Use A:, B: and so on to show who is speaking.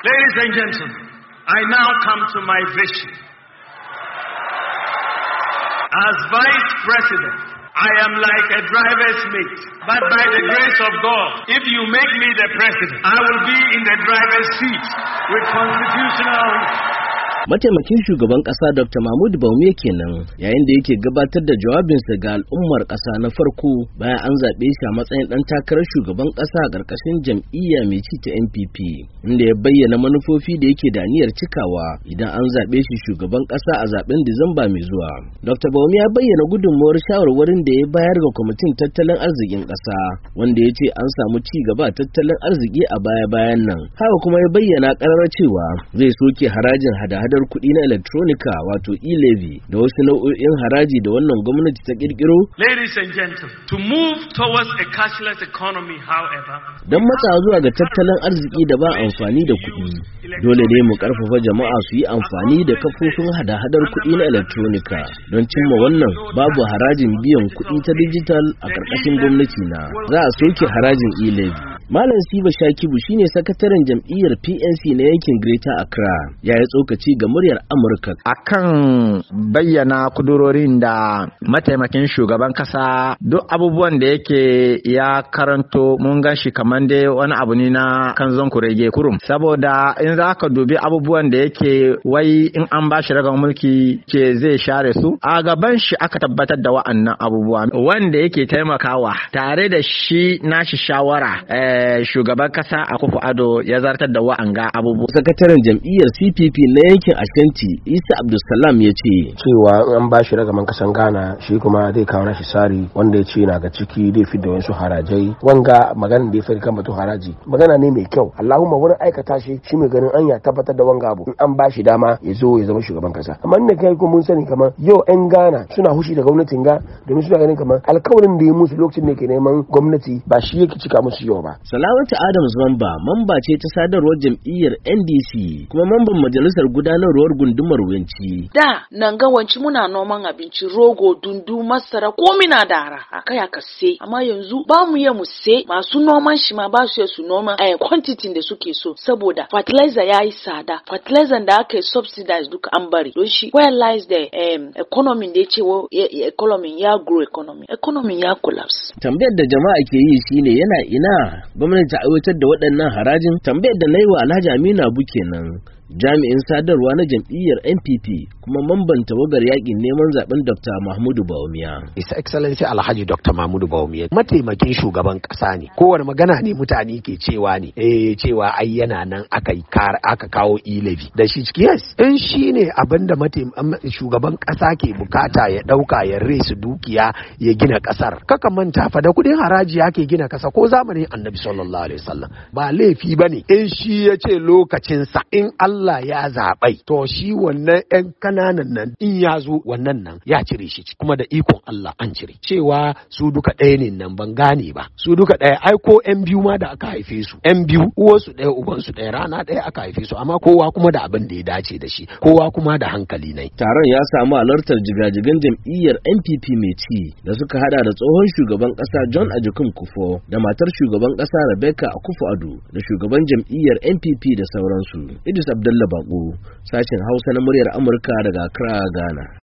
A: Ladies and gentlemen, I now come to my vision. As Vice President, I am like a driver's mate, but by the grace of God, if you make me the president, I will be in the driver's seat with constitutional.
B: Mataimakin shugaban ƙasa Dr. Mahmud Bawumia kenan yayin da yake gabatar da jawabinsa ga al'ummar ƙasa na farko bayan an zaɓe shi a matsayin ɗan takarar shugaban ƙasa a ƙarƙashin jam'iyya mai ci ta NPP, inda ya bayyana manufofi da yake da niyyar cikawa idan an zaɓe shi shugaban ƙasa a zaɓen Disamba mai zuwa. Dr. Bawumia ya bayyana gudunmawar shawarwarin da ya bayar ga kwamitin tattalin arzikin ƙasa, wanda ya ce an samu ci gaba tattalin arziki a baya-bayan nan. Haka kuma ya bayyana ƙarara cewa zai soke harajin hada-hada kuɗi na electronica wato e-levy da wasu nau'o'in haraji da wannan gwamnati ta kirkiro.
A: Ladies and gentlemen, to move towards a cashless economy, however,
B: don matsa zuwa ga tattalin arziki da ba amfani da kuɗi, dole ne mu karfafa jama'a su yi amfani da kafofin hada-hadar kuɗi na electronica. Don cimma wannan, babu harajin biyan kuɗi ta digital a ƙarƙashin gwamnati na. Za a soke harajin e-levy. Malam Siba Shakibu shine sakataren jam'iyyar PNC na yankin Greater Accra, ya yi tsokaci ga muryar Amurka
C: akan bayyana kudurorin da mataimakin shugaban kasa duk abubuwan da yake ya karanto mun gan shi kamar dai wani abu ne na kanzon kurege kurum, saboda in za ka dubi abubuwan da yake wai in an ba shi ragan mulki ke zai share su, a gaban shi aka tabbatar da wa'annan abubuwa wanda yake taimakawa tare da shi nashi shawara shugaban kasa Akufo-Addo ya zartar da wa'anga abubuwa.
B: Sakataren jam'iyyar CPP na yankin Ashanti Isa Abdulsalam ya ce
D: cewa an ba shi ragaman kasan Ghana shi kuma zai kawo nashi sari wanda ya ce na ga ciki zai fi da wasu harajai. Wanga maganin da ya fari kan batun haraji magana ne mai kyau. Allahumma wurin aikata shi mai ganin an ya tabbatar da wanga abu in an ba shi dama ya zo ya zama shugaban kasa. Amma inda kai kuma mun sani kamar yau 'yan Ghana suna hushi da gwamnatin ga domin suna ganin kamar alkawarin da ya musu lokacin da ke neman gwamnati ba shi yake cika musu yau ba.
B: Salamatu Adams Mamba mamba ce ta sadarwar jam'iyyar NDC kuma mamban majalisar gudanarwar gundumar Wenci.
E: Da nan ga Wenci muna noman abinci rogo, dundu, masara komi na da ara akai aka sai, amma yanzu ba mu iya mu sai, masu noman shi ma ba su su noma quantity da suke so saboda fertilizer yayi tsada. Fertilizer da aka subsidize duka an bari don shi where lies the economy da yace economy ya grow, economy ya collapse.
B: Tambayar da jama'a ke yi shine yana ina gwamnati ta aiwatar da waɗannan harajin? Tambayar da na yi wa Alhaji Aminu Abu kenan, jami'in sadarwa na jam'iyyar NPP kuma mamban tawagar yakin neman zaben Dr. Mahmudu Bawumia.
F: His Excellency Alhaji Dr. Mahmudu Bawumia mataimakin shugaban kasa ne. Kowane magana ne mutane ke cewa ne cewa ai yana nan aka kawo e-levy da shi ciki. Yes, in shi ne abinda shugaban kasa ke bukata ya dauka ya resu dukiya ya gina kasar. Kaka manta fa da kudin haraji yake gina kasa ko zamanin Annabi sallallahu alaihi wasallam. Ba laifi bane in shi yace lokacin sa in Allah ya zaɓai to shi wannan ƴan kananan nan in ya zo wannan nan ya cire shi kuma da ikon Allah an cire. Cewa su duka ɗaya ne nan ban gane ba, su duka ɗaya ai ko ƴan biyu ma da aka haife su ƴan biyu uwarsu ɗaya ubansu ɗaya rana ɗaya aka haife su, amma kowa kuma da abin da ya dace da shi, kowa kuma da hankali ne.
B: Taron ya samu halartar jigajigan jam'iyyar NPP mai ci da suka hada da tsohon shugaban ƙasa John Ajikun Kufuor da matar shugaban ƙasa Rebecca Akufo-Addo da shugaban jam'iyyar NPP da sauransu. Idris Abdullah Bako, sashen Hausa na muryar Amurka daga Accra, Ghana.